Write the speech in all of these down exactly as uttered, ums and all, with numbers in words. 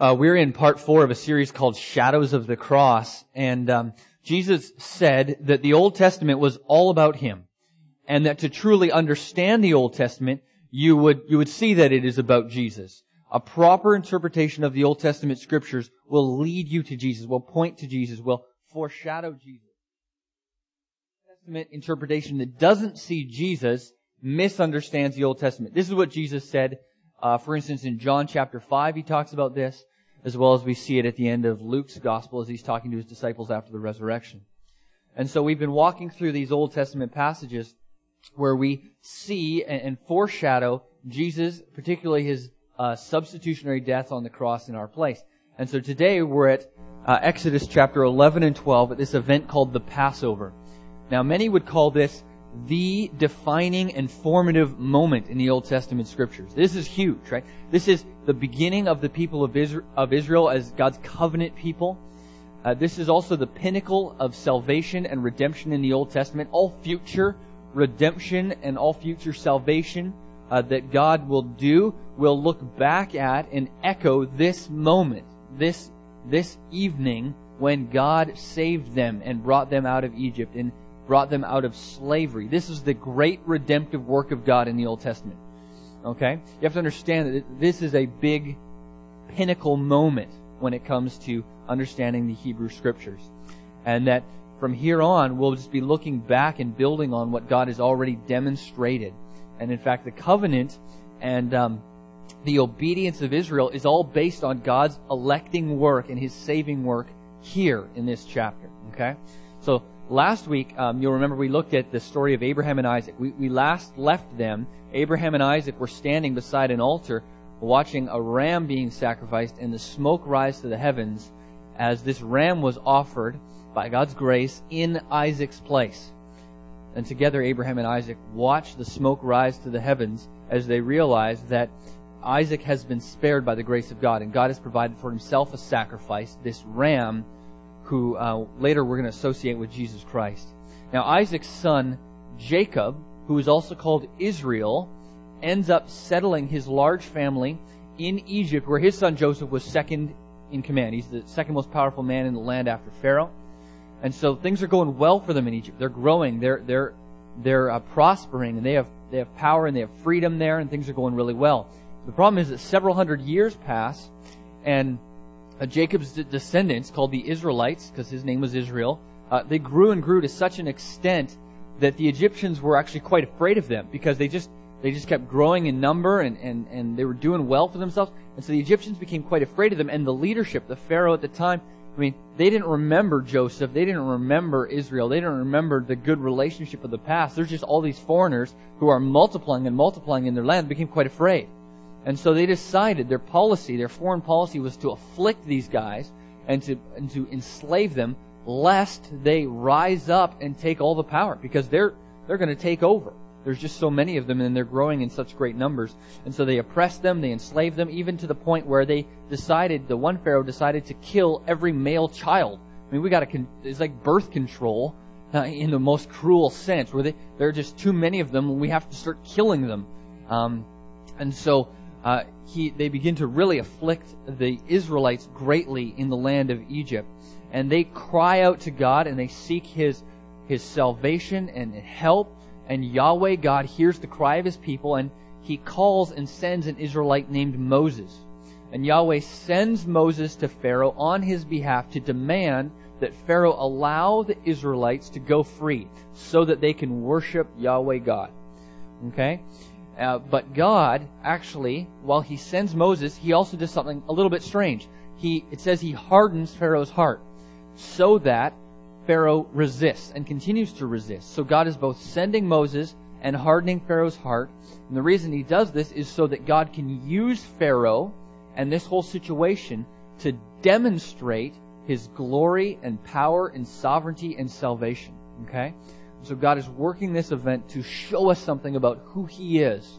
Uh, we're in part four of a series called Shadows of the Cross, and um, Jesus said that the Old Testament was all about Him, and that to truly understand the Old Testament, you would you would see that it is about Jesus. A proper interpretation of the Old Testament Scriptures will lead you to Jesus, will point to Jesus, will foreshadow Jesus. Old Testament interpretation that doesn't see Jesus misunderstands the Old Testament. This is what Jesus said. Uh, for instance, in John chapter five, He talks about this, as well as we see it at the end of Luke's Gospel as He's talking to His disciples after the resurrection. And so we've been walking through these Old Testament passages where we see and, and foreshadow Jesus, particularly His uh, substitutionary death on the cross in our place. And so today we're at uh, Exodus chapter eleven and twelve at this event called the Passover. Now many would call this the defining and formative moment in the Old Testament Scriptures. This is huge, right? This is the beginning of the people of Israel, of Israel as God's covenant people. Uh, this is also the pinnacle of salvation and redemption in the Old Testament. All future redemption and all future salvation uh, that God will do will look back at and echo this moment, this, this evening when God saved them and brought them out of Egypt and brought them out of slavery. This is the great redemptive work of God in the Old Testament. Okay? You have to understand that this is a big pinnacle moment when it comes to understanding the Hebrew Scriptures. And that from here on, we'll just be looking back and building on what God has already demonstrated. And in fact, the covenant and um, the obedience of Israel is all based on God's electing work and His saving work here in this chapter. Okay? So, last week, um, you'll remember we looked at the story of Abraham and Isaac. We, we last left them. Abraham and Isaac were standing beside an altar watching a ram being sacrificed and the smoke rise to the heavens as this ram was offered by God's grace in Isaac's place. And together Abraham and Isaac watched the smoke rise to the heavens as they realized that Isaac has been spared by the grace of God and God has provided for Himself a sacrifice, this ram, who uh, later we're going to associate with Jesus Christ. Now Isaac's son, Jacob, who is also called Israel, ends up settling his large family in Egypt, where his son Joseph was second in command. He's the second most powerful man in the land after Pharaoh. And so things are going well for them in Egypt. They're growing, they're they're they're uh, prospering, and they have they have power and they have freedom there, and things are going really well. The problem is that several hundred years pass, and Uh, Jacob's d- descendants, called the Israelites, because his name was Israel, uh, they grew and grew to such an extent that the Egyptians were actually quite afraid of them because they just they just kept growing in number and, and, and they were doing well for themselves. And so the Egyptians became quite afraid of them. And the leadership, the Pharaoh at the time, I mean, they didn't remember Joseph. They didn't remember Israel. They didn't remember the good relationship of the past. There's just all these foreigners who are multiplying and multiplying in their land, became quite afraid. And so they decided their policy, their foreign policy, was to afflict these guys and to and to enslave them, lest they rise up and take all the power, because they're they're going to take over. There's just so many of them, and they're growing in such great numbers. And so they oppressed them, they enslaved them, even to the point where they decided, the one Pharaoh decided to kill every male child. I mean, we got to, it's like birth control uh, in the most cruel sense, where they, there are just too many of them, and we have to start killing them. Um, and so Uh, he, they begin to really afflict the Israelites greatly in the land of Egypt. And they cry out to God and they seek His, His salvation and help. And Yahweh, God, hears the cry of His people, and He calls and sends an Israelite named Moses. And Yahweh sends Moses to Pharaoh on his behalf to demand that Pharaoh allow the Israelites to go free so that they can worship Yahweh God. Okay? Uh, but God, actually, while He sends Moses, He also does something a little bit strange. He, it says He hardens Pharaoh's heart so that Pharaoh resists and continues to resist. So God is both sending Moses and hardening Pharaoh's heart. And the reason He does this is so that God can use Pharaoh and this whole situation to demonstrate His glory and power and sovereignty and salvation. Okay? So God is working this event to show us something about who He is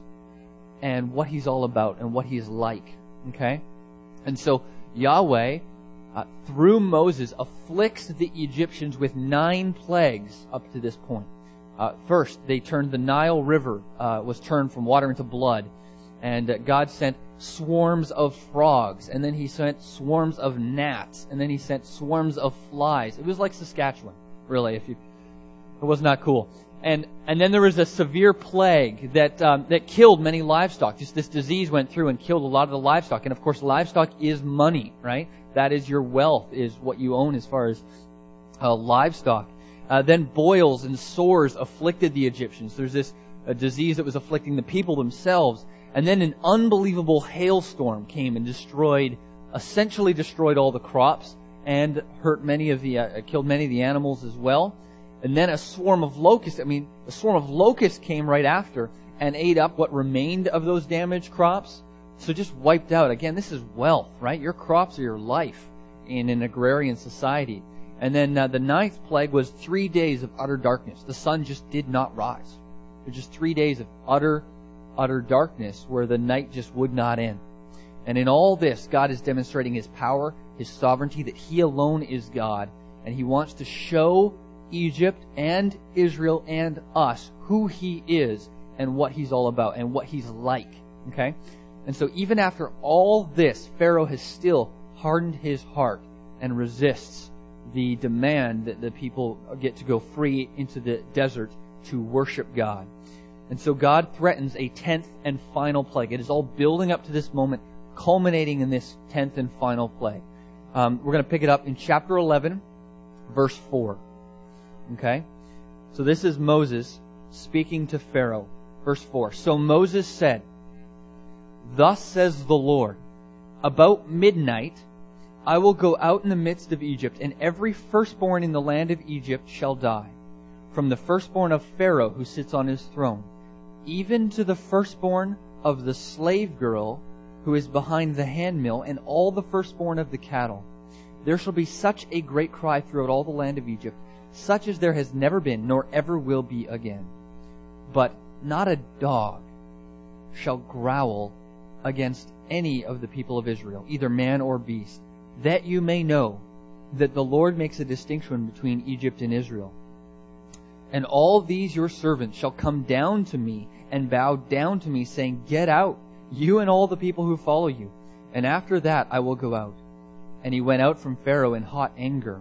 and what He's all about and what He is like. Okay? And so Yahweh, uh, through Moses, afflicts the Egyptians with nine plagues up to this point. Uh, first, they turned the Nile River, uh, was turned from water into blood. And uh, God sent swarms of frogs, and then he sent swarms of gnats, and then he sent swarms of flies. It was like Saskatchewan, really. If you, it was not cool. And and then there was a severe plague that um, that killed many livestock. Just this disease went through and killed a lot of the livestock. And of course, livestock is money, right? That is your wealth, is what you own as far as uh, livestock. Uh, then boils and sores afflicted the Egyptians. There's this a disease that was afflicting the people themselves. And then an unbelievable hailstorm came and destroyed, essentially destroyed all the crops and hurt many of the, uh, killed many of the animals as well. And then a swarm of locusts, I mean, a swarm of locusts came right after and ate up what remained of those damaged crops. So just wiped out. Again, this is wealth, right? Your crops are your life in an agrarian society. And then uh, the ninth plague was three days of utter darkness. The sun just did not rise. It was just three days of utter, utter darkness where the night just would not end. And in all this, God is demonstrating His power, His sovereignty, that He alone is God. And He wants to show Egypt and Israel and us who He is and what He's all about and what He's like. Okay? And so even after all this, Pharaoh has still hardened his heart and resists the demand that the people get to go free into the desert to worship God. And so God threatens a tenth and final plague. It is all building up to this moment, culminating in this tenth and final plague. Um, we're going to pick it up in chapter eleven, verse four. Okay? So this is Moses speaking to Pharaoh. Verse four. So Moses said, "Thus says the Lord, about midnight I will go out in the midst of Egypt, and every firstborn in the land of Egypt shall die, from the firstborn of Pharaoh who sits on his throne, even to the firstborn of the slave girl who is behind the handmill, and all the firstborn of the cattle. There shall be such a great cry throughout all the land of Egypt, such as there has never been, nor ever will be again. But not a dog shall growl against any of the people of Israel, either man or beast, that you may know that the Lord makes a distinction between Egypt and Israel. And all these your servants shall come down to me and bow down to me, saying, Get out, you and all the people who follow you. And after that I will go out." And he went out from Pharaoh in hot anger.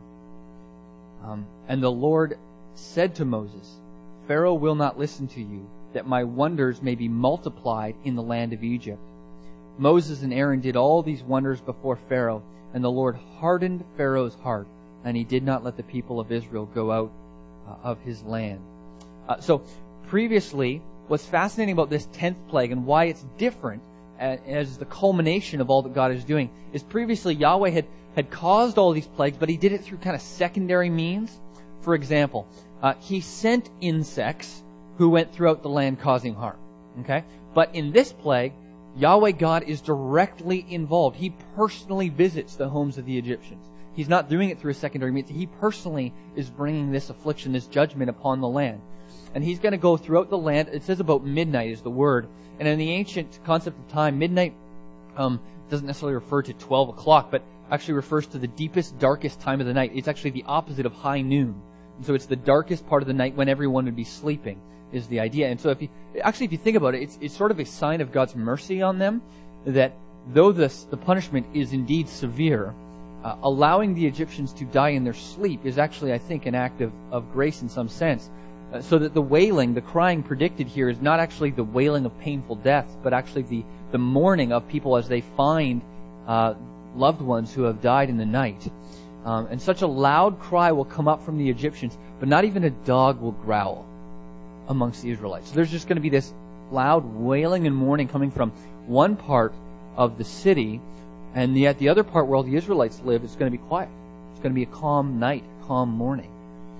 Um, and the Lord said to Moses, "Pharaoh will not listen to you, that my wonders may be multiplied in the land of Egypt." Moses and Aaron did all these wonders before Pharaoh, and the Lord hardened Pharaoh's heart, and he did not let the people of Israel go out uh, of his land. Uh, so previously, what's fascinating about this tenth plague and why it's different uh, as the culmination of all that God is doing is previously Yahweh had, had caused all these plagues, but he did it through kind of secondary means. For example, uh, he sent insects who went throughout the land causing harm. Okay? But in this plague, Yahweh God is directly involved. He personally visits the homes of the Egyptians. He's not doing it through a secondary means. He personally is bringing this affliction, this judgment upon the land. And he's going to go throughout the land. It says about midnight is the word. And in the ancient concept of time, midnight um, doesn't necessarily refer to twelve o'clock, but actually refers to the deepest, darkest time of the night. It's actually the opposite of high noon. And so it's the darkest part of the night when everyone would be sleeping, is the idea. And so if you, actually if you think about it, it's, it's sort of a sign of God's mercy on them, that though this, the punishment is indeed severe, uh, allowing the Egyptians to die in their sleep is actually, I think, an act of, of grace in some sense. Uh, so that the wailing, the crying predicted here is not actually the wailing of painful deaths, but actually the, the mourning of people as they find uh, loved ones who have died in the night. Um, and such a loud cry will come up from the Egyptians, but not even a dog will growl amongst the Israelites. So there's just going to be this loud wailing and mourning coming from one part of the city, and yet the other part where all the Israelites live is going to be quiet. It's going to be a calm night, calm morning.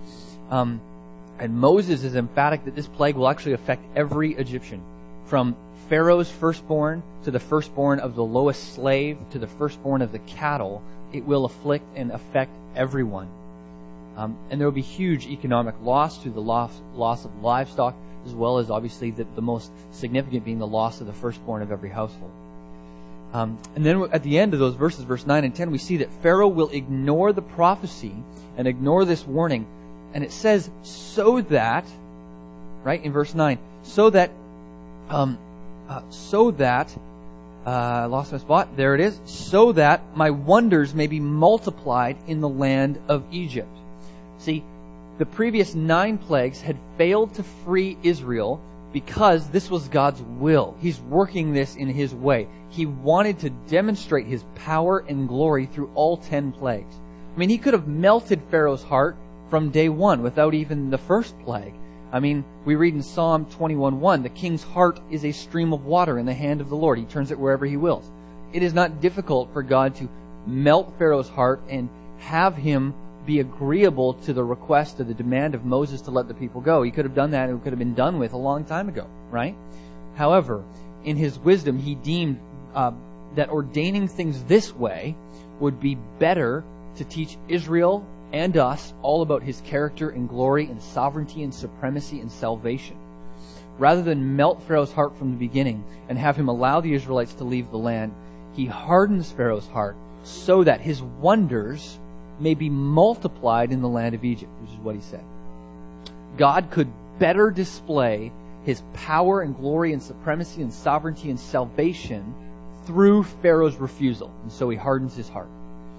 Um, and Moses is emphatic that this plague will actually affect every Egyptian, from Pharaoh's firstborn to the firstborn of the lowest slave to the firstborn of the cattle. It will afflict and affect everyone. Um, and there will be huge economic loss through the loss, loss of livestock, as well as obviously the, the most significant being the loss of the firstborn of every household. Um, and then at the end of those verses, verse nine and ten, we see that Pharaoh will ignore the prophecy and ignore this warning. And it says, so that, right, in verse nine, so that um, uh, so that, uh, I lost my spot, there it is, so that my wonders may be multiplied in the land of Egypt. See, the previous nine plagues had failed to free Israel because this was God's will. He's working this in His way. He wanted to demonstrate His power and glory through all ten plagues. I mean, He could have melted Pharaoh's heart from day one without even the first plague. I mean, we read in Psalm twenty-one one, the king's heart is a stream of water in the hand of the Lord. He turns it wherever He wills. It is not difficult for God to melt Pharaoh's heart and have him be agreeable to the request or the demand of Moses to let the people go. He could have done that and it could have been done with a long time ago, right? However, in His wisdom, He deemed uh, that ordaining things this way would be better to teach Israel and us all about His character and glory and sovereignty and supremacy and salvation. Rather than melt Pharaoh's heart from the beginning and have him allow the Israelites to leave the land, He hardens Pharaoh's heart so that His wonders may be multiplied in the land of Egypt, which is what He said. God could better display His power and glory and supremacy and sovereignty and salvation through Pharaoh's refusal. And so He hardens his heart.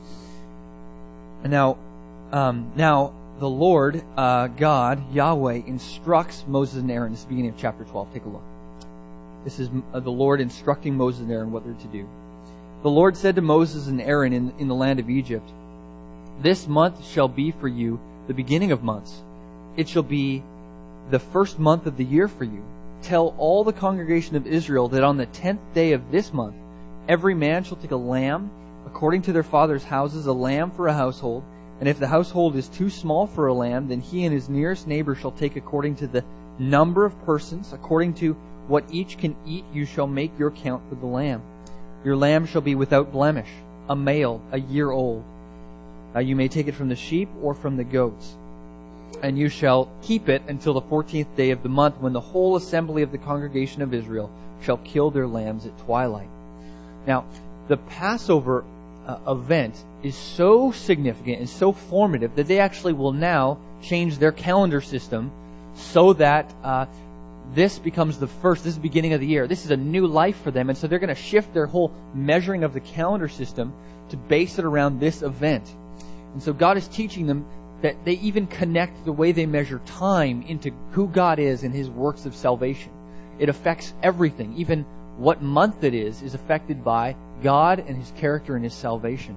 And now, um, now the Lord, uh, God, Yahweh, instructs Moses and Aaron. This is the beginning of chapter twelve. Take a look. This is uh, the Lord instructing Moses and Aaron what they're to do. The Lord said to Moses and Aaron in, in the land of Egypt, "This month shall be for you the beginning of months. It shall be the first month of the year for you. Tell all the congregation of Israel that on the tenth day of this month, every man shall take a lamb, according to their father's houses, a lamb for a household. And if the household is too small for a lamb, then he and his nearest neighbor shall take according to the number of persons, according to what each can eat, you shall make your count for the lamb. Your lamb shall be without blemish, a male, a year old. Uh, you may take it from the sheep or from the goats. And you shall keep it until the fourteenth day of the month, when the whole assembly of the congregation of Israel shall kill their lambs at twilight." Now, the Passover uh, event is so significant and so formative that they actually will now change their calendar system so that uh, this becomes the first, this is the beginning of the year. This is a new life for them, and so they're going to shift their whole measuring of the calendar system to base it around this event. And so God is teaching them that they even connect the way they measure time into who God is and His works of salvation. It affects everything. Even what month it is is affected by God and His character and His salvation.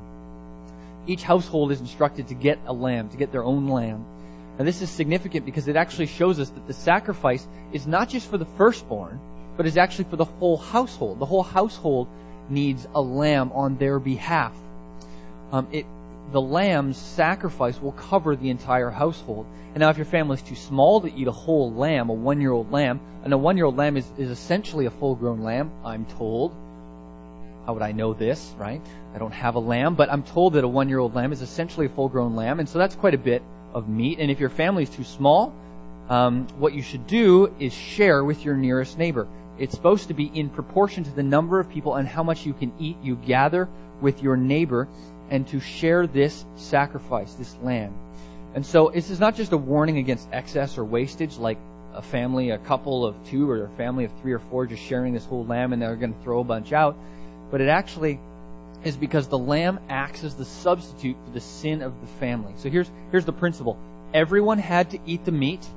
Each household is instructed to get a lamb, to get their own lamb. And this is significant because it actually shows us that the sacrifice is not just for the firstborn, but is actually for the whole household. The whole household needs a lamb on their behalf. Um, it The lamb's sacrifice will cover the entire household. And now if your family is too small to eat a whole lamb, a one-year-old lamb, and a one-year-old lamb is, is essentially a full-grown lamb, I'm told. How would I know this, right? I don't have a lamb, but I'm told that a one-year-old lamb is essentially a full-grown lamb, and so that's quite a bit of meat. And if your family is too small, um, what you should do is share with your nearest neighbor. It's supposed to be in proportion to the number of people and how much you can eat. You gather with your neighbor and to share this sacrifice, this lamb. And so this is not just a warning against excess or wastage, like a family, a couple of two, or a family of three or four just sharing this whole lamb and they're going to throw a bunch out. But it actually is because the lamb acts as the substitute for the sin of the family. So here's here's the principle. Everyone had to eat the meat,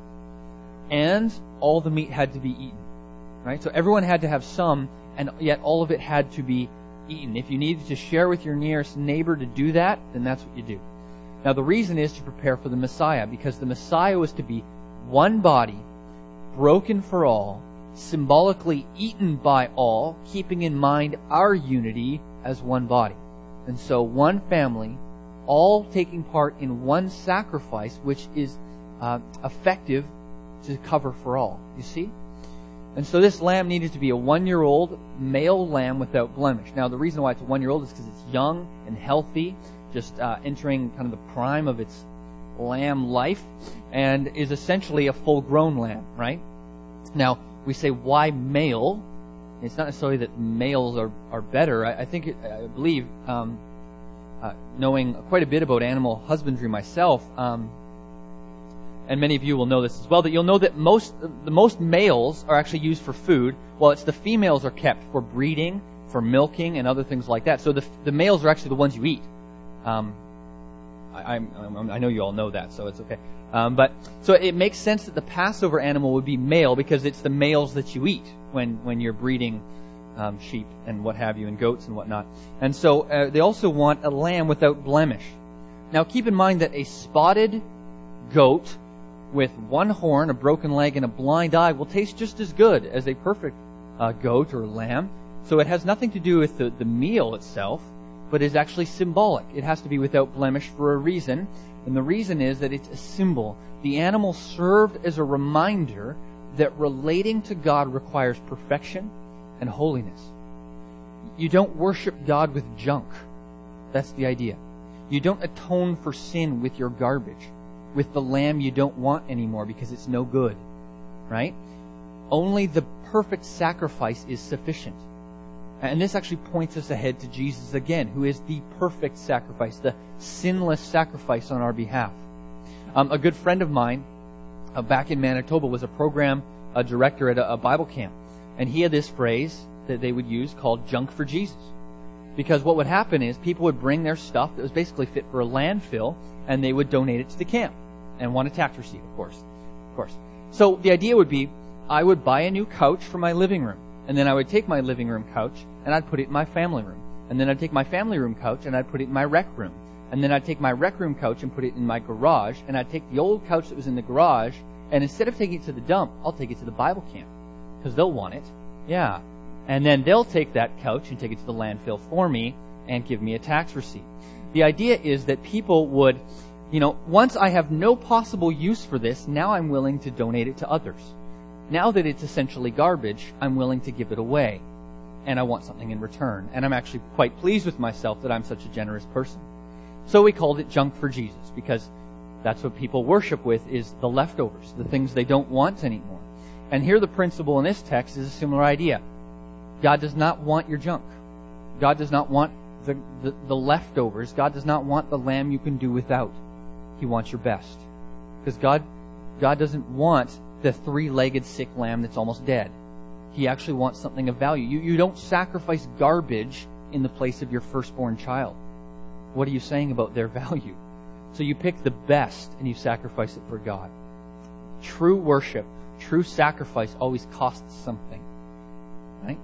and all the meat had to be eaten. Right? So everyone had to have some, and yet all of it had to be eaten. If you needed to share with your nearest neighbor to do that, then that's what you do. Now the reason is to prepare for the Messiah, because the Messiah was to be one body, broken for all, symbolically eaten by all, keeping in mind our unity as one body. And so one family, all taking part in one sacrifice, which is uh, effective to cover for all. You see? And so this lamb needed to be a one-year-old male lamb without blemish. Now the reason why it's a one-year-old is because it's young and healthy, just uh, entering kind of the prime of its lamb life, and is essentially a full-grown lamb, right? Now, we say, why male? It's not necessarily that males are, are better. I, I think, it, I believe, um, uh, knowing quite a bit about animal husbandry myself, um, and many of you will know this as well, that you'll know that most the most males are actually used for food, while it's the females are kept for breeding, for milking, and other things like that. So the the males are actually the ones you eat. Um, I, I'm, I know you all know that, so it's okay. Um, but so it makes sense that the Passover animal would be male because it's the males that you eat when when you're breeding um, sheep and what have you, and goats and whatnot. And so uh, they also want a lamb without blemish. Now keep in mind that a spotted goat with one horn, a broken leg, and a blind eye will taste just as good as a perfect uh, goat or lamb. So it has nothing to do with the, the meal itself, but is actually symbolic. It has to be without blemish for a reason, and the reason is that it's a symbol. The animal served as a reminder that relating to God requires perfection and holiness. You don't worship God with junk. That's the idea. You don't atone for sin with your garbage, with the lamb you don't want anymore because it's no good, right? Only the perfect sacrifice is sufficient. And this actually points us ahead to Jesus again, who is the perfect sacrifice, the sinless sacrifice on our behalf. Um, a good friend of mine uh, back in Manitoba was a program uh, director at a, a Bible camp. And he had this phrase that they would use called junk for Jesus. Because what would happen is people would bring their stuff that was basically fit for a landfill, and they would donate it to the camp and want a tax receipt, of course. Of course. So the idea would be, I would buy a new couch for my living room, and then I would take my living room couch and I'd put it in my family room. And then I'd take my family room couch and I'd put it in my rec room. And then I'd take my rec room couch and put it in my garage, and I'd take the old couch that was in the garage, and instead of taking it to the dump, I'll take it to the Bible camp. Because they'll want it. Yeah. And then they'll take that couch and take it to the landfill for me and give me a tax receipt. The idea is that people would, you know, once I have no possible use for this, now I'm willing to donate it to others. Now that it's essentially garbage, I'm willing to give it away. And I want something in return. And I'm actually quite pleased with myself that I'm such a generous person. So we called it junk for Jesus, because that's what people worship with, is the leftovers, the things they don't want anymore. And here the principle in this text is a similar idea. God does not want your junk. God does not want the, the, the leftovers. God does not want the lamb you can do without. He wants your best. Because God, God doesn't want the three-legged sick lamb that's almost dead. He actually wants something of value. You, you don't sacrifice garbage in the place of your firstborn child. What are you saying about their value? So you pick the best and you sacrifice it for God. True worship, true sacrifice always costs something. Right?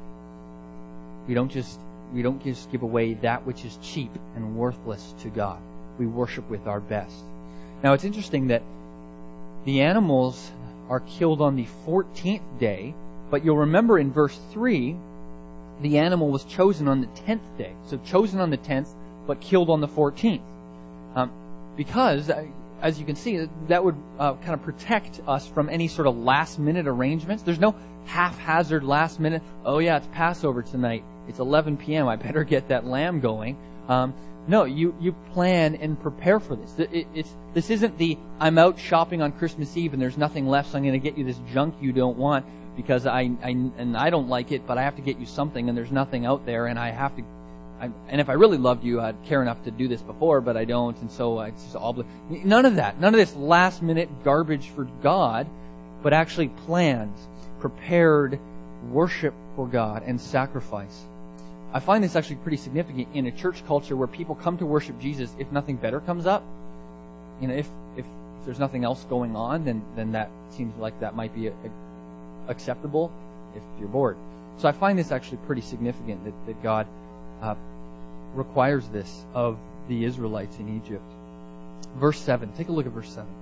We don't just we don't just give away that which is cheap and worthless to God. We worship with our best. Now it's interesting that the animals are killed on the fourteenth day, but you'll remember in verse three, the animal was chosen on the tenth day. So chosen on the tenth, but killed on the fourteenth. Um, because, as you can see, that would uh, kind of protect us from any sort of last-minute arrangements. There's no haphazard last-minute, oh yeah, it's Passover tonight. It's eleven p.m. I better get that lamb going. Um, no, you, you plan and prepare for this. It, it's, this isn't the, I'm out shopping on Christmas Eve and there's nothing left, so I'm going to get you this junk you don't want because I, I, and I don't like it, but I have to get you something and there's nothing out there and I have to, I, and if I really loved you, I'd care enough to do this before, but I don't, and so it's just obli- None of that. None of this last-minute garbage for God, but actually plans, prepared worship for God and sacrifice. I find this actually pretty significant in a church culture where people come to worship Jesus if nothing better comes up. You know, if if there's nothing else going on, then then that seems like that might be a, a, acceptable if you're bored. So I find this actually pretty significant that, that God uh, requires this of the Israelites in Egypt. Verse seven. Take a look at verse seven.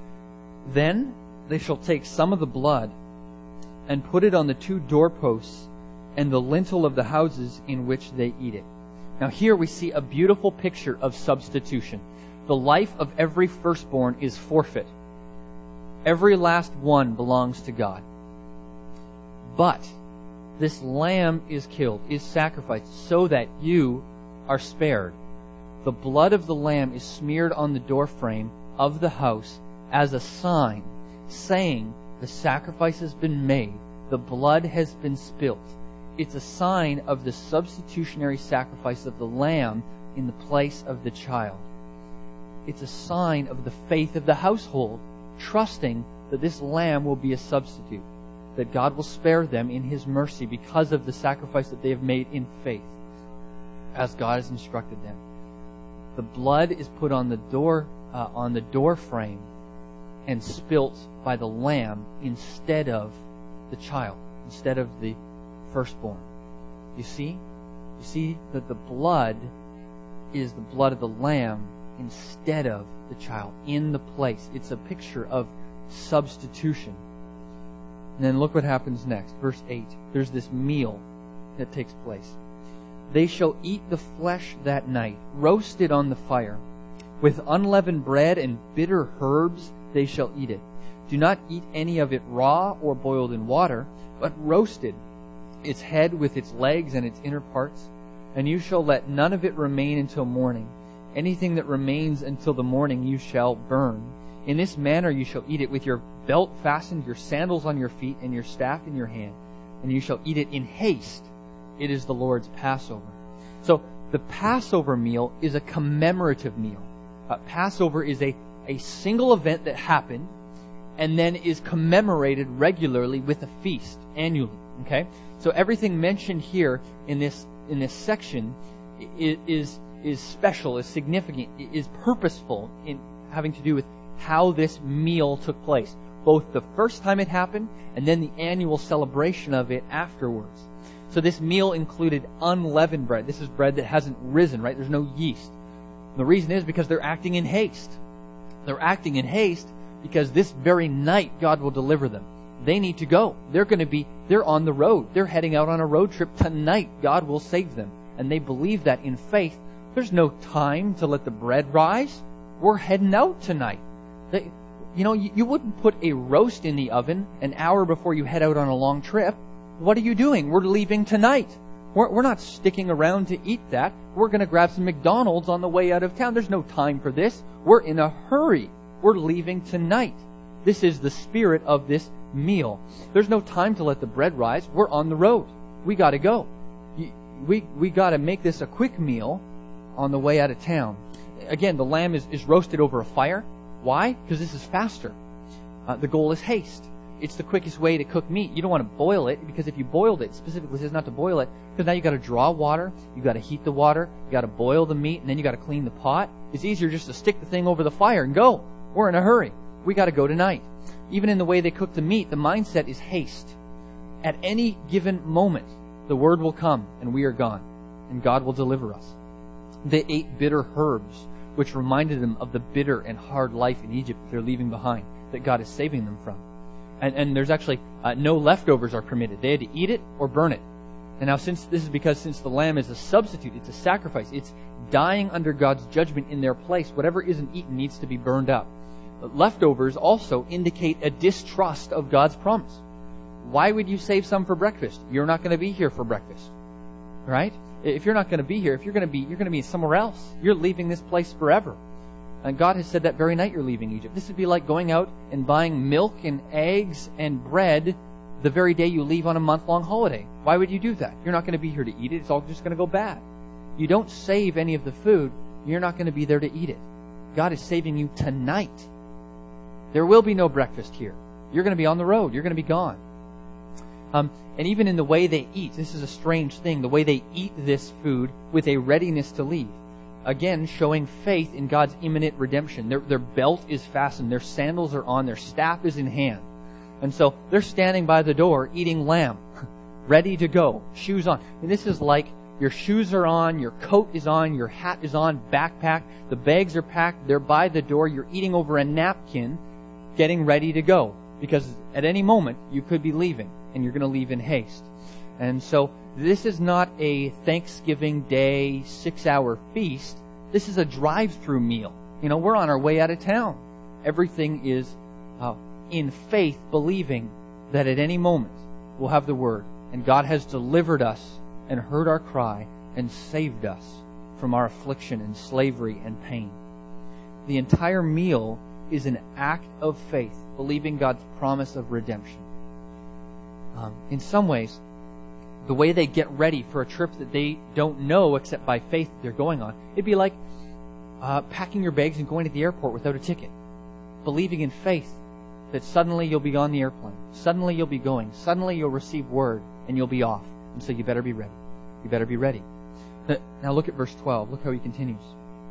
Then they shall take some of the blood and put it on the two doorposts and the lintel of the houses in which they eat it. Now here we see a beautiful picture of substitution. The life of every firstborn is forfeit. Every last one belongs to God. But this lamb is killed, is sacrificed, so that you are spared. The blood of the lamb is smeared on the doorframe of the house as a sign, saying the sacrifice has been made, the blood has been spilt. It's a sign of the substitutionary sacrifice of the lamb in the place of the child. It's a sign of the faith of the household trusting that this lamb will be a substitute, that God will spare them in His mercy because of the sacrifice that they have made in faith, as God has instructed them. The blood is put on the door, uh, on the door frame and spilt by the lamb instead of the child, instead of the firstborn. You see? You see that the blood is the blood of the lamb instead of the child, in the place. It's a picture of substitution. And then look what happens next. Verse eight. There's this meal that takes place. They shall eat the flesh that night, roasted on the fire. With unleavened bread and bitter herbs they shall eat it. Do not eat any of it raw or boiled in water, but roasted, its head with its legs and its inner parts. And you shall let none of it remain until morning. Anything that remains until the morning you shall burn. In this manner you shall eat it, with your belt fastened, your sandals on your feet, and your staff in your hand. And you shall eat it in haste. It is the Lord's Passover. So the Passover meal is a commemorative meal. Uh, Passover is a, a single event that happened and then is commemorated regularly with a feast annually. Okay? So everything mentioned here in this in this section is, is is special, is significant, is purposeful in having to do with how this meal took place. Both the first time it happened and then the annual celebration of it afterwards. So this meal included unleavened bread. This is bread that hasn't risen, right? There's no yeast. The reason is because they're acting in haste. They're acting in haste because this very night God will deliver them. They need to go. They're going to be, they're on the road. They're heading out on a road trip tonight. God will save them. And they believe that in faith. There's no time to let the bread rise. We're heading out tonight. They, you know, you, you wouldn't put a roast in the oven an hour before you head out on a long trip. What are you doing? We're leaving tonight. We're, we're not sticking around to eat that. We're going to grab some McDonald's on the way out of town. There's no time for this. We're in a hurry. We're leaving tonight. This is the spirit of this meal. There's no time to let the bread rise. We're on the road. We got to go. We we got to make this a quick meal on the way out of town. Again, the lamb is, is roasted over a fire. Why? Because this is faster. Uh, the goal is haste. It's the quickest way to cook meat. You don't want to boil it, because if you boiled it, it specifically says not to boil it, because now you got to draw water, you got to heat the water, you got to boil the meat, and then you got to clean the pot. It's easier just to stick the thing over the fire and go. We're in a hurry. We got to go tonight. Even in the way they cook the meat, the mindset is haste. At any given moment, the word will come and we are gone, and God will deliver us. They ate bitter herbs, which reminded them of the bitter and hard life in Egypt they're leaving behind, that God is saving them from. And, and there's actually uh, no leftovers are permitted. They had to eat it or burn it. And now, since this is because since the lamb is a substitute, it's a sacrifice, it's dying under God's judgment in their place. Whatever isn't eaten needs to be burned up. But leftovers also indicate a distrust of God's promise. Why would you save some for breakfast? You're not going to be here for breakfast, right? If you're not going to be here, if you're going to be, you're going to be somewhere else. You're leaving this place forever. And God has said that very night you're leaving Egypt. This would be like going out and buying milk and eggs and bread the very day you leave on a month-long holiday. Why would you do that? You're not going to be here to eat it. It's all just going to go bad. You don't save any of the food, you're not going to be there to eat it. God is saving you tonight. There will be no breakfast here. You're going to be on the road. You're going to be gone. Um, and even in the way they eat, this is a strange thing, the way they eat this food with a readiness to leave. Again, showing faith in God's imminent redemption. Their, their belt is fastened. Their sandals are on. Their staff is in hand. And so they're standing by the door eating lamb, ready to go, shoes on. And this is like your shoes are on, your coat is on, your hat is on, backpack, the bags are packed, they're by the door, you're eating over a napkin, getting ready to go. Because at any moment, you could be leaving, and you're going to leave in haste. And so this is not a Thanksgiving Day six-hour feast. This is a drive-through meal. You know, we're on our way out of town. Everything is uh, in faith, believing that at any moment we'll have the word. And God has delivered us and heard our cry and saved us from our affliction and slavery and pain. The entire meal is an act of faith, believing God's promise of redemption. Um, in some ways, the way they get ready for a trip that they don't know except by faith they're going on, it'd be like uh, packing your bags and going to the airport without a ticket. Believing in faith that suddenly you'll be on the airplane. Suddenly you'll be going. Suddenly you'll receive word and you'll be off. And so you better be ready. You better be ready. Now look at verse twelve. Look how he continues.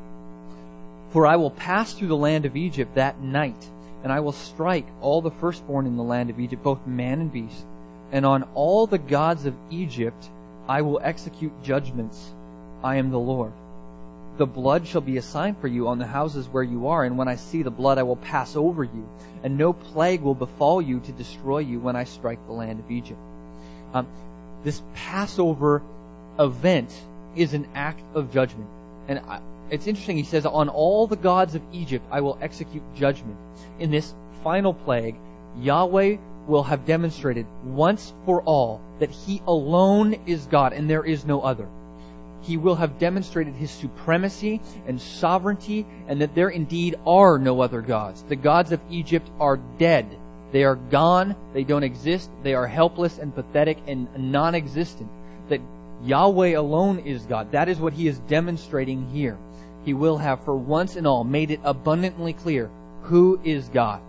For I will pass through the land of Egypt that night, and I will strike all the firstborn in the land of Egypt, both man and beast. And on all the gods of Egypt I will execute judgments. I am the Lord. The blood shall be a sign for you on the houses where you are, and when I see the blood I will pass over you, and no plague will befall you to destroy you when I strike the land of Egypt. Um, this Passover event is an act of judgment. And I, it's interesting, he says, on all the gods of Egypt I will execute judgment. In this final plague, Yahweh will have demonstrated once for all that He alone is God and there is no other. He will have demonstrated His supremacy and sovereignty, and that there indeed are no other gods. The gods of Egypt are dead. They are gone. They don't exist. They are helpless and pathetic and non-existent. That Yahweh alone is God. That is what He is demonstrating here. He will have for once and all made it abundantly clear who is God.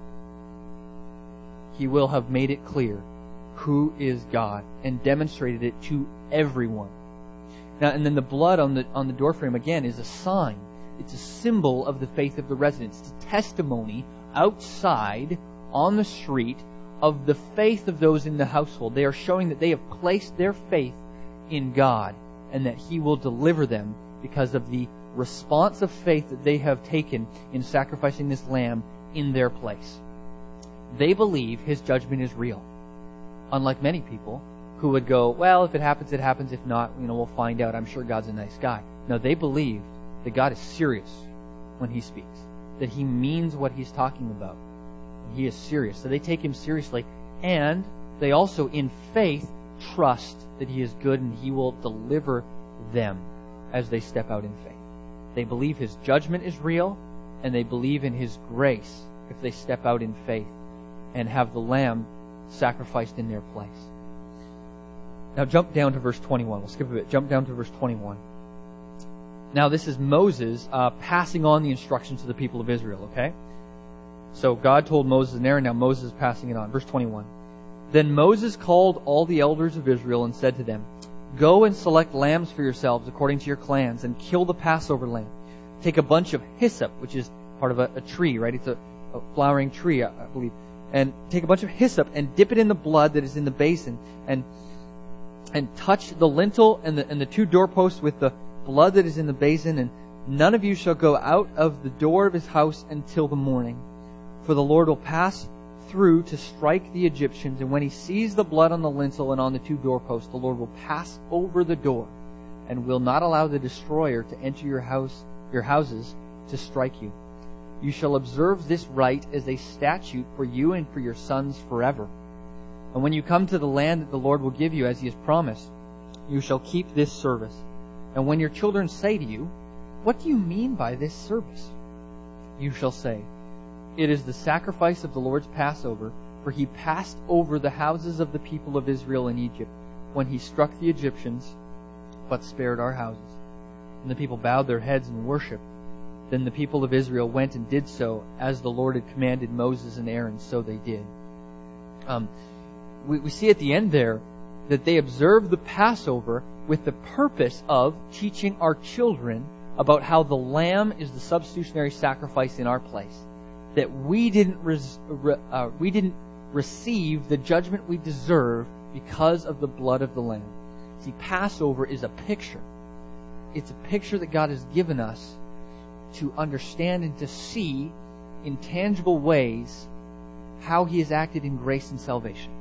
He will have made it clear who is God and demonstrated it to everyone. Now, and then the blood on the on the doorframe again is a sign. It's a symbol of the faith of the residents. It's a testimony outside on the street of the faith of those in the household. They are showing that they have placed their faith in God and that He will deliver them because of the response of faith that they have taken in sacrificing this lamb in their place. They believe His judgment is real. Unlike many people who would go, well, if it happens, it happens. If not, you know, we'll find out. I'm sure God's a nice guy. No, they believe that God is serious when He speaks, that He means what He's talking about. He is serious. So they take Him seriously, and they also, in faith, trust that He is good and He will deliver them as they step out in faith. They believe His judgment is real, and they believe in His grace if they step out in faith and have the lamb sacrificed in their place. Now jump down to verse twenty-one. We'll skip a bit. Jump down to verse twenty-one. Now this is Moses uh, passing on the instructions to the people of Israel, okay? So God told Moses and Aaron, now Moses is passing it on. Verse twenty-one. Then Moses called all the elders of Israel and said to them, Go and select lambs for yourselves according to your clans, and kill the Passover lamb. Take a bunch of hyssop, which is part of a, a tree, right? It's a, a flowering tree, I, I believe. And take a bunch of hyssop and dip it in the blood that is in the basin, and and touch the lintel and the and the two doorposts with the blood that is in the basin, and none of you shall go out of the door of his house until the morning. For the Lord will pass through to strike the Egyptians, and when He sees the blood on the lintel and on the two doorposts, the Lord will pass over the door and will not allow the destroyer to enter your house, your houses to strike you. You shall observe this rite as a statute for you and for your sons forever. And when you come to the land that the Lord will give you as He has promised, you shall keep this service. And when your children say to you, What do you mean by this service? You shall say, It is the sacrifice of the Lord's Passover, for He passed over the houses of the people of Israel in Egypt when He struck the Egyptians, but spared our houses. And the people bowed their heads and worshipped. Then the people of Israel went and did so as the Lord had commanded Moses and Aaron, so they did. Um, we, we see at the end there that they observed the Passover with the purpose of teaching our children about how the lamb is the substitutionary sacrifice in our place. That we didn't res, uh, we didn't receive the judgment we deserve because of the blood of the lamb. See, Passover is a picture. It's a picture that God has given us to understand and to see in tangible ways how He has acted in grace and salvation.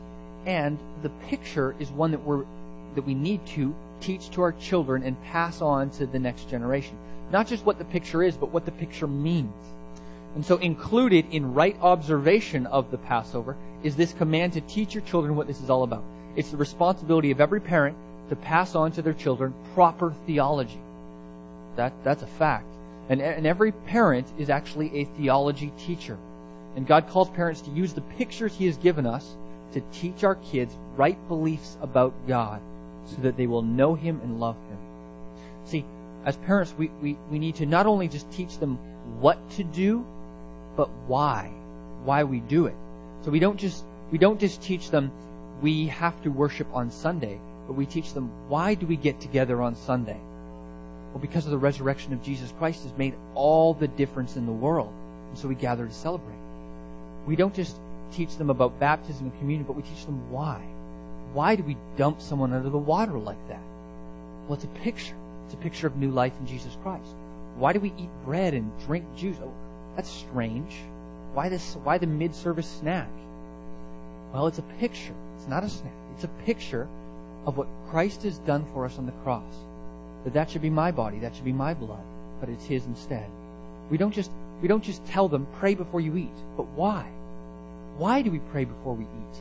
And the picture is one that we're that we need to teach to our children and pass on to the next generation. Not just what the picture is, but what the picture means. And so included in right observation of the Passover is this command to teach your children what this is all about. It's the responsibility of every parent to pass on to their children proper theology. That, that's a fact. And, and every parent is actually a theology teacher. And God calls parents to use the pictures He has given us to teach our kids right beliefs about God so that they will know Him and love Him. See, as parents, we, we, we need to not only just teach them what to do, but why. Why we do it. So we don't just we don't just teach them we have to worship on Sunday, but we teach them, why do we get together on Sunday? Well, because of the resurrection of Jesus Christ has made all the difference in the world. And so we gather to celebrate. We don't just teach them about baptism and communion, but we teach them why. Why do we dump someone under the water like that? Well, it's a picture. It's a picture of new life in Jesus Christ. Why do we eat bread and drink juice? Oh, that's strange. Why this? Why the mid-service snack? Well, it's a picture. It's not a snack. It's a picture of what Christ has done for us on the cross. That that should be my body, that should be my blood, but it's His instead. We don't just we don't just tell them, pray before you eat. But why? Why do we pray before we eat?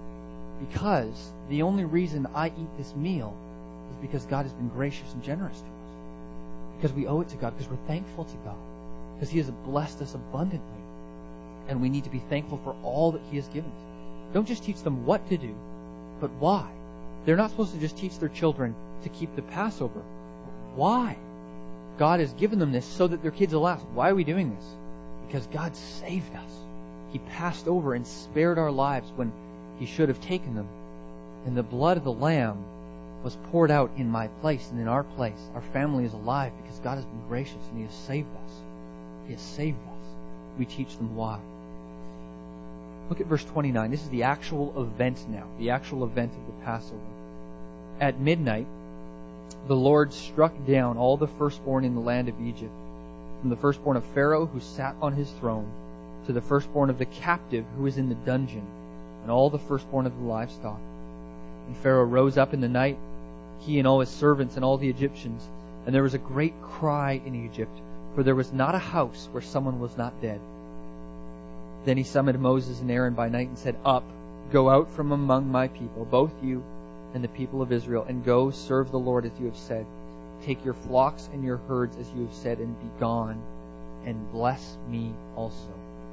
Because the only reason I eat this meal is because God has been gracious and generous to us. Because we owe it to God, because we're thankful to God. Because He has blessed us abundantly. And we need to be thankful for all that He has given us. Don't just teach them what to do, but why. They're not supposed to just teach their children to keep the Passover. Why? God has given them this so that their kids will ask, why are we doing this? Because God saved us. He passed over and spared our lives when He should have taken them. And the blood of the Lamb was poured out in my place and in our place. Our family is alive because God has been gracious and He has saved us. He has saved us. We teach them why. Look at verse twenty-nine. This is the actual event now. The actual event of the Passover. At midnight, the Lord struck down all the firstborn in the land of Egypt, from the firstborn of Pharaoh who sat on his throne, to the firstborn of the captive who was in the dungeon, and all the firstborn of the livestock. And Pharaoh rose up in the night, he and all his servants and all the Egyptians, and there was a great cry in Egypt, for there was not a house where someone was not dead. Then he summoned Moses and Aaron by night and said, Up, go out from among my people, both you and the people of Israel, and go serve the Lord as you have said. Take your flocks and your herds as you have said, and be gone, and bless me also.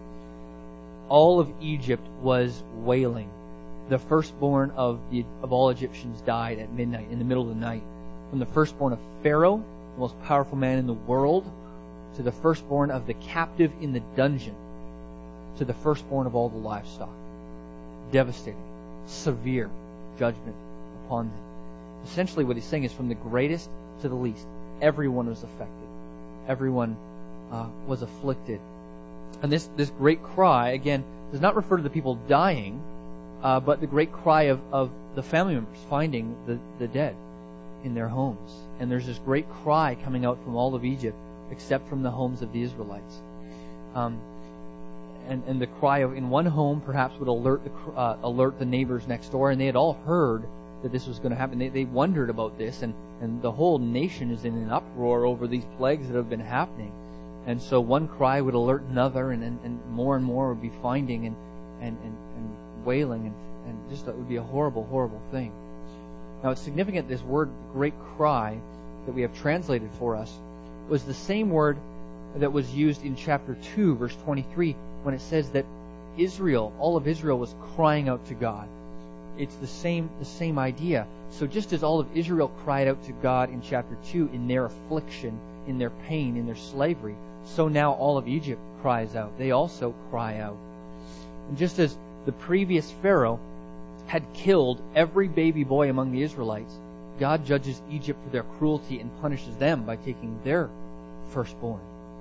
All of Egypt was wailing. The firstborn of the of all Egyptians died at midnight, in the middle of the night. From the firstborn of Pharaoh, the most powerful man in the world, to the firstborn of the captive in the dungeon, to the firstborn of all the livestock. Devastating, severe judgment upon them. Essentially what he's saying is, from the greatest to the least, everyone was affected. Everyone uh, was afflicted. And this, this great cry, again, does not refer to the people dying, uh, but the great cry of, of the family members finding the, the dead in their homes. And there's this great cry coming out from all of Egypt, except from the homes of the Israelites. Um, and, and the cry of, in one home perhaps would alert the, uh, alert the neighbors next door, and they had all heard that this was going to happen. They, they wondered about this, and, and the whole nation is in an uproar over these plagues that have been happening. And so one cry would alert another, and, and, and more and more would be finding and, and, and, and wailing, and, and just it would be a horrible, horrible thing. Now it's significant, this word, great cry, that we have translated for us, was the same word that was used in chapter two, verse twenty-three, when it says that Israel, all of Israel was crying out to God. It's the same, the same idea. So just as all of Israel cried out to God in chapter two in their affliction, in their pain, in their slavery, so now all of Egypt cries out. They also cry out. And just as the previous Pharaoh had killed every baby boy among the Israelites, God judges Egypt for their cruelty and punishes them by taking their firstborn.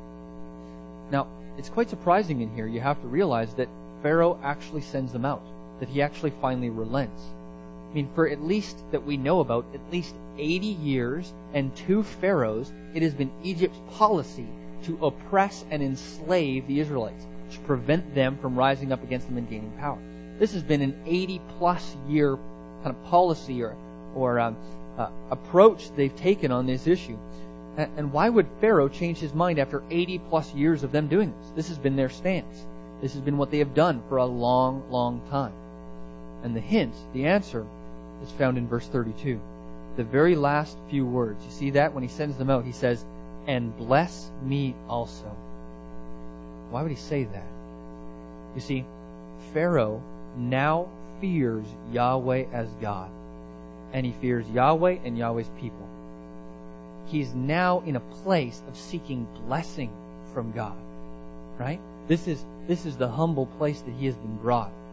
Now, it's quite surprising in here. You have to realize that Pharaoh actually sends them out, that he actually finally relents. I mean, for at least that we know about, at least eighty years and two pharaohs, it has been Egypt's policy to oppress and enslave the Israelites, to prevent them from rising up against them and gaining power. This has been an eighty-plus year kind of policy or, or um, uh, approach they've taken on this issue. And, and why would Pharaoh change his mind after eighty-plus years of them doing this? This has been their stance. This has been what they have done for a long, long time. And the hint, the answer, is found in verse thirty-two. The very last few words. You see that? When he sends them out, he says, and bless me also. Why would he say that? You see, Pharaoh now fears Yahweh as God. And he fears Yahweh and Yahweh's people. He's now in a place of seeking blessing from God. Right? This is, this is the humble place that he has been brought.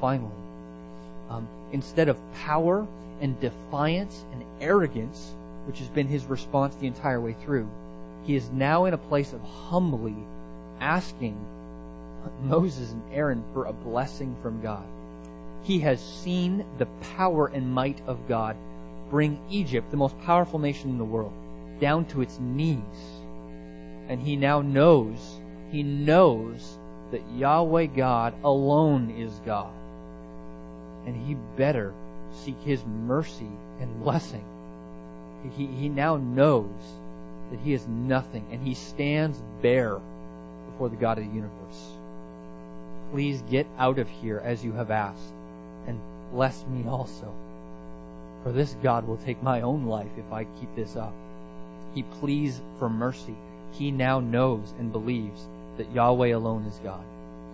finally. Um, instead of power and defiance and arrogance, which has been his response the entire way through, he is now in a place of humbly asking Moses and Aaron for a blessing from God. He has seen the power and might of God bring Egypt, the most powerful nation in the world, down to its knees. And he now knows, he knows that Yahweh God alone is God. And he better seek his mercy and blessing. He, he now knows that he is nothing, and he stands bare before the God of the universe. Please get out of here as you have asked, and bless me also. For this God will take my own life if I keep this up. He pleads for mercy. He now knows and believes that Yahweh alone is God.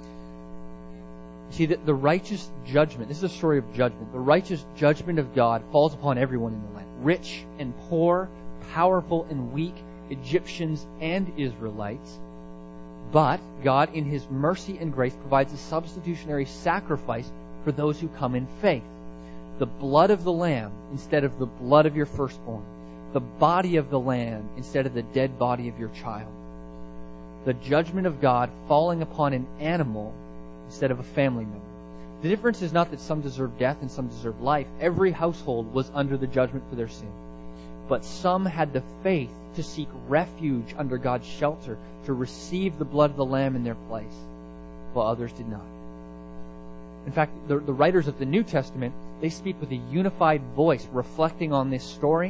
See, that the righteous judgment, this is a story of judgment, the righteous judgment of God falls upon everyone in the land, rich and poor, powerful and weak, Egyptians and Israelites. But God, in His mercy and grace, provides a substitutionary sacrifice for those who come in faith. The blood of the lamb instead of the blood of your firstborn. The body of the lamb instead of the dead body of your child. The judgment of God falling upon an animal instead of a family member. The difference is not that some deserve death and some deserve life. Every household was under the judgment for their sin. But some had the faith to seek refuge under God's shelter, to receive the blood of the Lamb in their place, while others did not. In fact, the, the writers of the New Testament, they speak with a unified voice, reflecting on this story,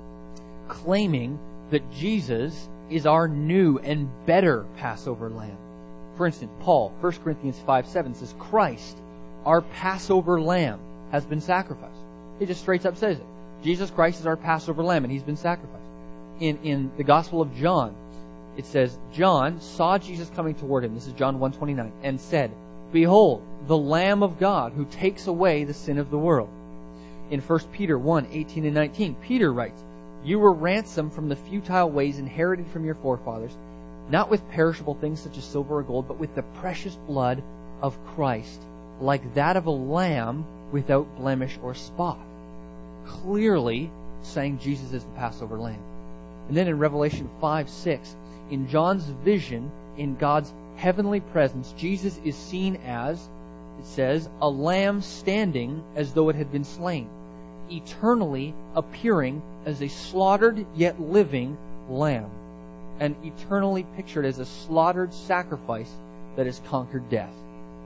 claiming that Jesus is our new and better Passover lamb. For instance, Paul, First Corinthians five seven says, Christ, our Passover lamb, has been sacrificed. He just straight up says it. Jesus Christ is our Passover lamb, and He's been sacrificed. In, in the Gospel of John, it says, John saw Jesus coming toward him, this is John one twenty-nine, and said, Behold, the Lamb of God who takes away the sin of the world. In First Peter one eighteen and nineteen, Peter writes, You were ransomed from the futile ways inherited from your forefathers, not with perishable things such as silver or gold, but with the precious blood of Christ, like that of a lamb without blemish or spot. Clearly saying Jesus is the Passover lamb. And then in Revelation five six, in John's vision, in God's heavenly presence, Jesus is seen as, it says, a lamb standing as though it had been slain, eternally appearing as a slaughtered yet living lamb, and eternally pictured as a slaughtered sacrifice that has conquered death.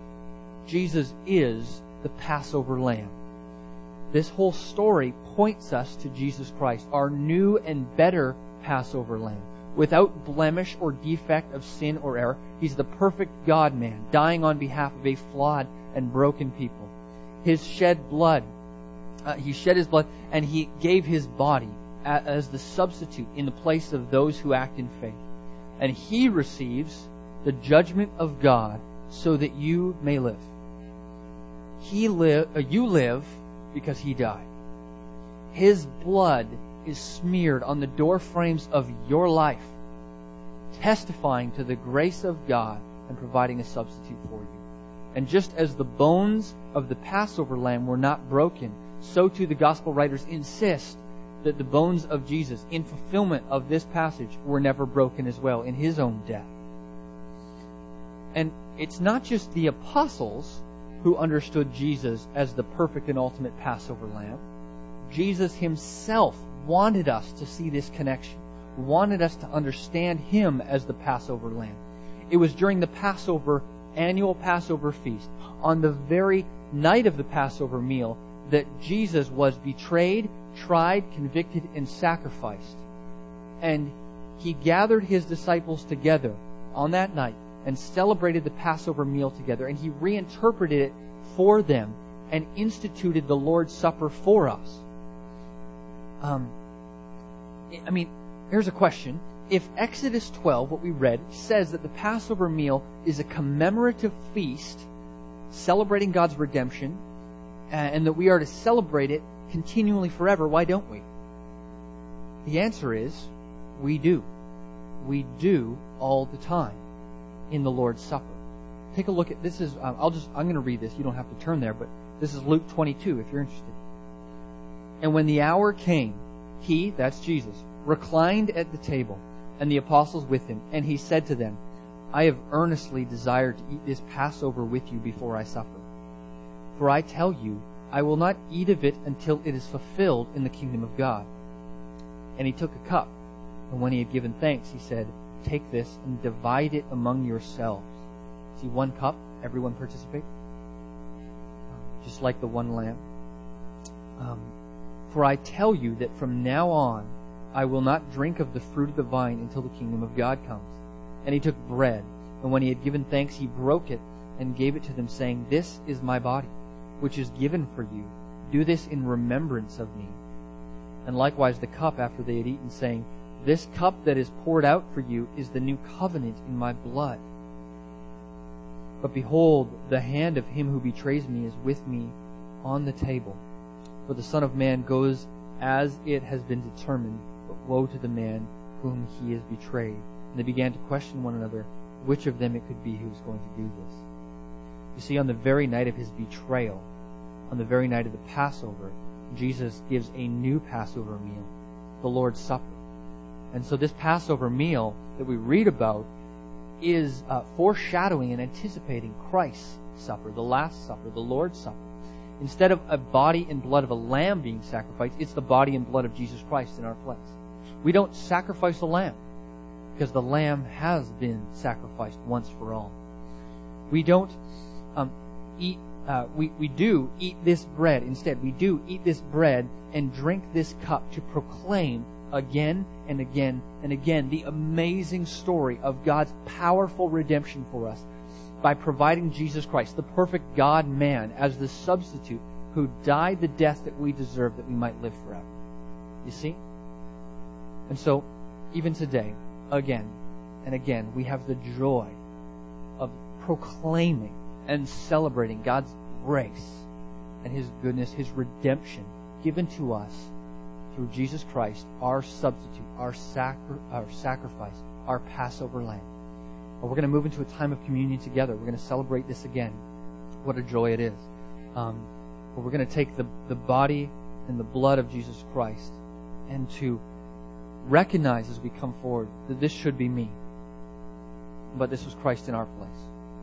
Jesus is the Passover lamb. This whole story points us to Jesus Christ, our new and better Passover lamb. Without blemish or defect of sin or error, He's the perfect God-man, dying on behalf of a flawed and broken people. His shed blood, uh, He shed His blood, and He gave His body as the substitute in the place of those who act in faith. And He receives the judgment of God so that you may live. He live, uh, you live because He died. His blood is smeared on the door frames of your life, testifying to the grace of God and providing a substitute for you. And just as the bones of the Passover lamb were not broken, so too the gospel writers insist that the bones of Jesus, in fulfillment of this passage, were never broken as well in His own death. And it's not just the apostles who understood Jesus as the perfect and ultimate Passover lamb. Jesus Himself wanted us to see this connection, wanted us to understand Him as the Passover lamb. It was during the Passover, annual Passover feast, on the very night of the Passover meal, that Jesus was betrayed, tried, convicted, and sacrificed. And He gathered His disciples together on that night and celebrated the Passover meal together, and He reinterpreted it for them and instituted the Lord's Supper for us. Um, I mean, here's a question. If Exodus twelve, what we read, says that the Passover meal is a commemorative feast celebrating God's redemption, and that we are to celebrate it continually forever, why don't we? The answer is, we do. We do all the time in the Lord's Supper. take a look at, this is, uh, I'll just, I'm going to read this. You don't have to turn there, but this is Luke twenty-two if you're interested. And when the hour came, he, that's Jesus, reclined at the table, and the apostles with him, and he said to them, I have earnestly desired to eat this Passover with you before I suffer. For I tell you, I will not eat of it until it is fulfilled in the kingdom of God. And he took a cup, and when he had given thanks, he said, take this and divide it among yourselves. See, one cup, everyone participate. Just like the one lamb. Um, For I tell you that from now on I will not drink of the fruit of the vine until the kingdom of God comes. And he took bread, and when he had given thanks, he broke it and gave it to them, saying, this is my body, which is given for you. Do this in remembrance of me. And likewise the cup after they had eaten, saying, this cup that is poured out for you is the new covenant in my blood. But behold, the hand of him who betrays me is with me on the table. For the Son of Man goes as it has been determined, but woe to the man whom he has betrayed. And they began to question one another which of them it could be who was going to do this. You see, on the very night of his betrayal, on the very night of the Passover, Jesus gives a new Passover meal, the Lord's Supper. And so this Passover meal that we read about is uh, foreshadowing and anticipating Christ's supper, the Last Supper, the Lord's Supper. Instead of a body and blood of a lamb being sacrificed, it's the body and blood of Jesus Christ in our place. We don't sacrifice a lamb because the lamb has been sacrificed once for all. We don't um, eat, uh, we, we do eat this bread. Instead, we do eat this bread and drink this cup to proclaim again and again and again the amazing story of God's powerful redemption for us, by providing Jesus Christ, the perfect God-man, as the substitute who died the death that we deserve that we might live forever. You see? And so, even today, again and again, we have the joy of proclaiming and celebrating God's grace and His goodness, His redemption given to us through Jesus Christ, our substitute, our, sacri- our sacrifice, our Passover lamb. We're going to move into a time of communion together. We're going to celebrate this again. What a joy it is. Um, but we're going to take the, the body and the blood of Jesus Christ and to recognize as we come forward that this should be me. But this was Christ in our place.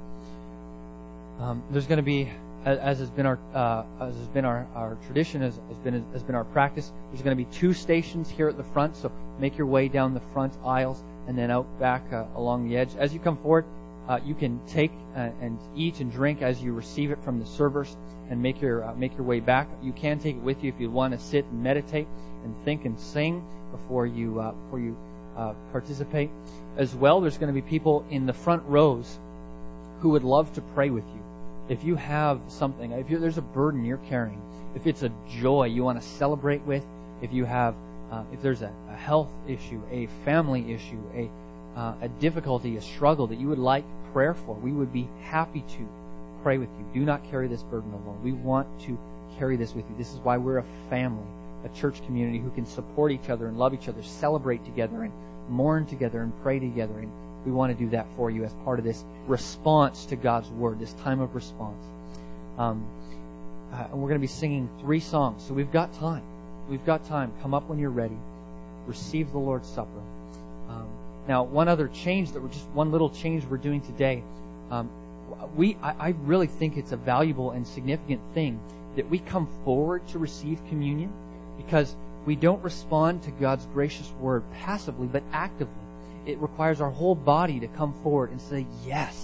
Um, there's going to be, as, as has been our uh, as has been our, our tradition, as has been has been our practice, there's going to be two stations here at the front. So make your way down the front aisles and then out back uh, along the edge. As you come forward, uh, you can take uh, and eat and drink as you receive it from the servers, and make your uh, make your way back. You can take it with you if you want to sit and meditate and think and sing before you uh, before you uh, participate. As well, there's going to be people in the front rows who would love to pray with you. If you have something, if you, there's a burden you're carrying, if it's a joy you want to celebrate with, if you have Uh, if there's a, a health issue, a family issue, a uh, a difficulty, a struggle that you would like prayer for, we would be happy to pray with you. Do not carry this burden alone. We want to carry this with you. This is why we're a family, a church community who can support each other and love each other, celebrate together and mourn together and pray together. And we want to do that for you as part of this response to God's Word, this time of response. Um, uh, and we're going to be singing three songs, so we've got time. We've got time. Come up when you're ready. Receive the Lord's Supper. Um, now, one other change that we're just one little change we're doing today. Um, we, I, I really think it's a valuable and significant thing that we come forward to receive communion, because we don't respond to God's gracious word passively, but actively. It requires our whole body to come forward and say, yes,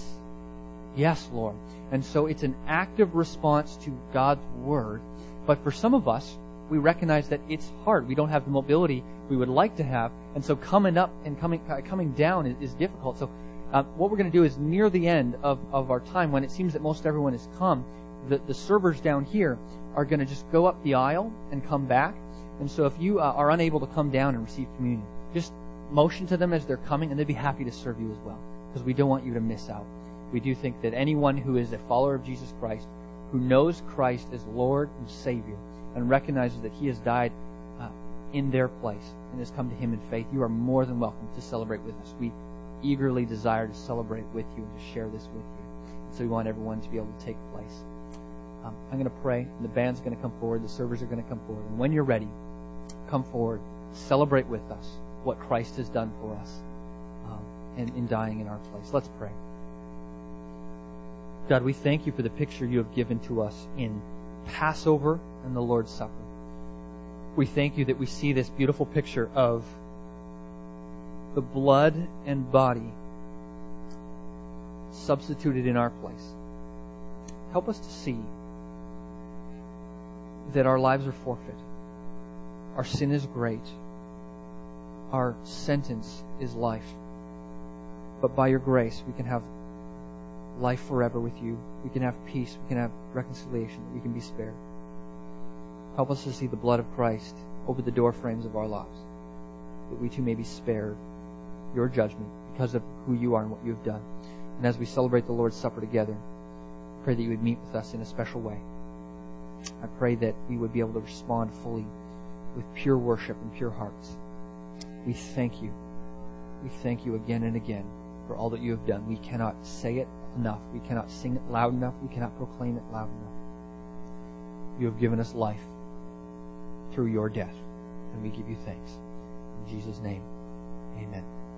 yes, Lord. And so it's an active response to God's word. But for some of us, we recognize that it's hard. We don't have the mobility we would like to have. And so coming up and coming uh, coming down is, is difficult. So uh, what we're going to do is near the end of, of our time, when it seems that most everyone has come, the, the servers down here are going to just go up the aisle and come back. And so if you uh, are unable to come down and receive communion, just motion to them as they're coming, and they'd be happy to serve you as well, because we don't want you to miss out. We do think that anyone who is a follower of Jesus Christ, who knows Christ as Lord and Savior, and recognizes that He has died uh, in their place and has come to Him in faith, you are more than welcome to celebrate with us. We eagerly desire to celebrate with you and to share this with you. And so we want everyone to be able to take place. Um, I'm going to pray, and the band's going to come forward, the servers are going to come forward. And when you're ready, come forward, celebrate with us what Christ has done for us um, and in dying in our place. Let's pray. God, we thank you for the picture you have given to us in Passover and the Lord's Supper. We thank you that we see this beautiful picture of the blood and body substituted in our place. Help us to see that our lives are forfeit. Our sin is great. Our sentence is life. But by your grace, we can have life forever with you. We can have peace. We can have reconciliation. We can be spared. Help us to see the blood of Christ over the door frames of our lives, that we too may be spared your judgment because of who you are and what you have done. And as we celebrate the Lord's Supper together, I pray that you would meet with us in a special way. I pray that we would be able to respond fully with pure worship and pure hearts. We thank you. We thank you again and again for all that you have done. We cannot say it enough. We cannot sing it loud enough. We cannot proclaim it loud enough. You have given us life through your death, and we give you thanks. In Jesus' name, amen.